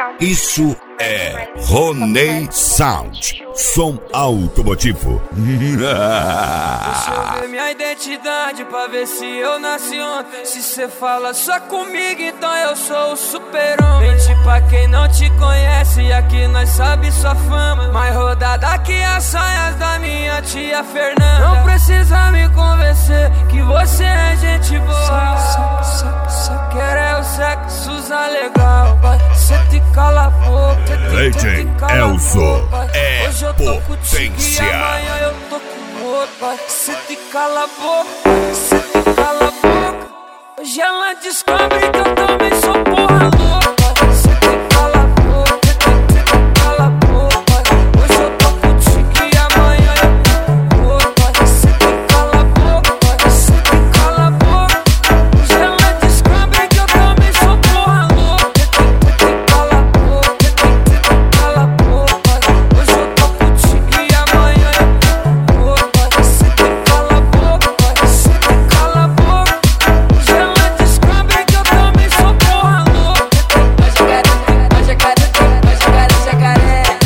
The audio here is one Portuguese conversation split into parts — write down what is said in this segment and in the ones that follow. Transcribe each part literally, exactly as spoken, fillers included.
Isso é Ronei Sound, som automotivo. Deixa eu ver minha identidade pra ver se eu nasci ontem. Se cê fala só comigo, então eu sou o super-homem. Mente pra quem não te conhece, aqui nós sabe sua fama. Mais rodada que as saias da minha tia Fernanda. Não precisa me convencer que você é gente boa. Só, só, só quero é o sexo usar legal. Cê te cala a boca. Legend Elzo é hoje eu tô potência. Contigo, e amanhã eu tô com outro. Cê te cala a boca, cê te cala a boca. Hoje ela descobre que eu também sou porra louca. Cê te cala a boca, cê te cala a boca. Hoje eu tô contigo e amanhã eu tô com outro. Cê te cala a boca, cê te cala a boca. Hoje ela descobre que eu também sou porra louca. Cê te cala a boca, cê te cala a boca. Hoje eu tô contigo e amanhã eu tô com outro. Cê te cala a boca, cê te cala a boca. Hoje ela descobre que eu também sou porra louca. Ó jacaré, ó jacaré, ó jacaré, jacaré.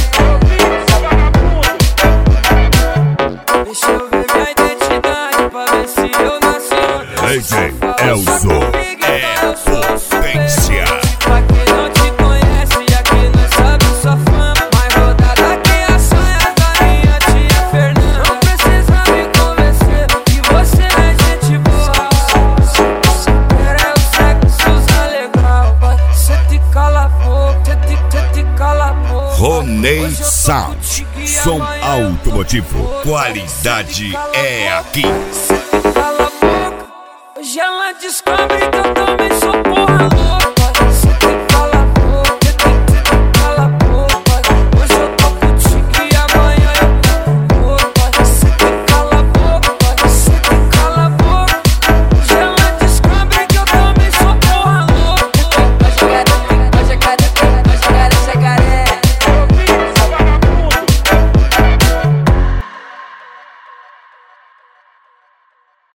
Deixa eu ver minha identidade pra ver se eu nasci ontem. Legend Elzo é potência. Pra quem não te conhece, aqui nós sabe sua fama. Mais rodada que as saias da minha tia Fernanda. Não precisa me convencer que você é gente boa. Quero é o sexo usar legal. Cê te cala a boca, cê te, cê te cala a boca. Ronei Sound, som automotivo. Qualidade é aqui. Cê te cala a boca. Hoje ela descobre que eu também